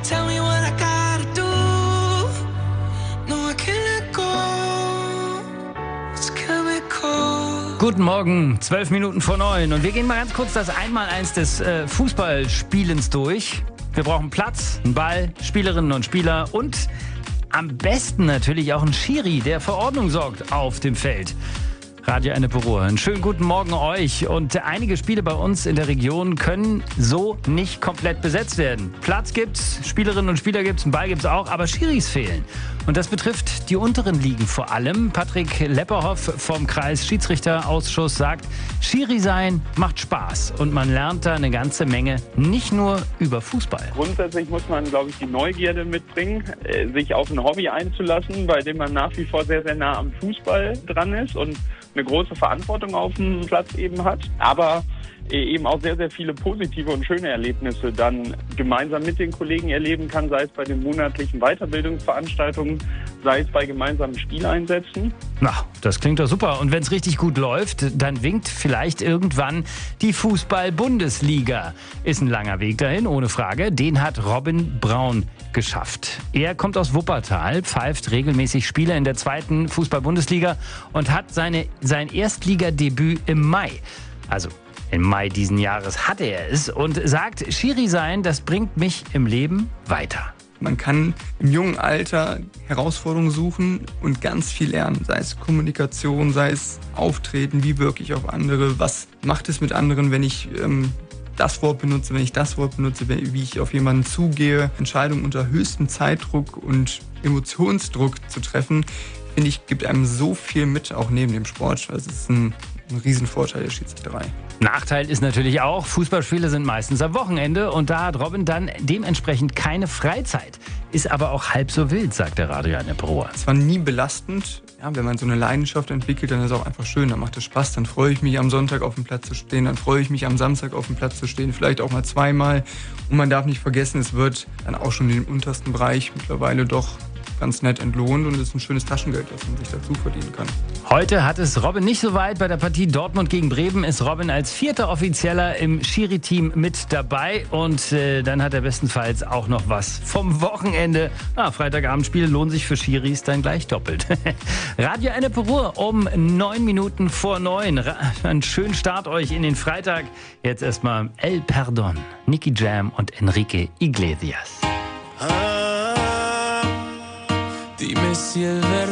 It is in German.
tell me what I gotta do. No, I can't let go. It's chemical. Guten Morgen, 12 Minuten vor 9 und wir gehen mal ganz kurz das Einmaleins des Fußballspielens durch. Wir brauchen Platz, einen Ball, Spielerinnen und Spieler und am besten natürlich auch einen Schiri, der für Ordnung sorgt auf dem Feld. Radio Ennepe Ruhr. Einen schönen guten Morgen euch. Und einige Spiele bei uns in der Region können so nicht komplett besetzt werden. Platz gibt's, Spielerinnen und Spieler gibt's, einen Ball gibt's auch, aber Schiris fehlen. Und das betrifft die unteren Ligen vor allem. Patrick Lepperhoff vom Kreisschiedsrichterausschuss sagt, Schiri sein macht Spaß und man lernt da eine ganze Menge, nicht nur über Fußball. Grundsätzlich muss man, glaube ich, die Neugierde mitbringen, sich auf ein Hobby einzulassen, bei dem man nach wie vor sehr, sehr nah am Fußball dran ist und eine große Verantwortung auf dem Platz eben hat, aber eben auch sehr, sehr viele positive und schöne Erlebnisse dann gemeinsam mit den Kollegen erleben kann, sei es bei den monatlichen Weiterbildungsveranstaltungen, sei es bei gemeinsamen Spieleinsätzen. Na, das klingt doch super. Und wenn es richtig gut läuft, dann winkt vielleicht irgendwann die Fußball-Bundesliga. Ist ein langer Weg dahin, ohne Frage. Den hat Robin Braun geschafft. Er kommt aus Wuppertal, pfeift regelmäßig Spiele in der 2. Fußball-Bundesliga und hat sein Erstligadebüt im Mai. Also im Mai diesen Jahres hatte er es und sagt, Schiri sein, das bringt mich im Leben weiter. Man kann im jungen Alter Herausforderungen suchen und ganz viel lernen, sei es Kommunikation, sei es Auftreten, wie wirke ich auf andere, was macht es mit anderen, wenn ich das Wort benutze, wenn ich das Wort benutze, wie ich auf jemanden zugehe. Entscheidungen unter höchstem Zeitdruck und Emotionsdruck zu treffen, finde ich, gibt einem so viel mit, auch neben dem Sport. Also es ist ein Riesenvorteil der Schiedsrichterei. Nachteil ist natürlich auch, Fußballspiele sind meistens am Wochenende und da hat Robin dann dementsprechend keine Freizeit. Ist aber auch halb so wild, sagt der Radio Ennepe Ruhr. Es war nie belastend. Ja, wenn man so eine Leidenschaft entwickelt, dann ist es auch einfach schön, dann macht es Spaß. Dann freue ich mich am Sonntag auf dem Platz zu stehen, dann freue ich mich am Samstag auf dem Platz zu stehen, vielleicht auch mal zweimal. Und man darf nicht vergessen, es wird dann auch schon in den untersten Bereich mittlerweile doch ganz nett entlohnt und es ist ein schönes Taschengeld, das man sich dazu verdienen kann. Heute hat es Robin nicht so weit. Bei der Partie Dortmund gegen Bremen ist Robin als 4. Offizieller im Schiri-Team mit dabei und dann hat er bestenfalls auch noch was vom Wochenende. Freitagabendspiele lohnen sich für Schiris dann gleich doppelt. Radio Ennepe Ruhr um 9 Minuten vor 9. Einen schönen Start euch in den Freitag. Jetzt erstmal El Perdón, Nicky Jam und Enrique Iglesias. Dime si es verdad.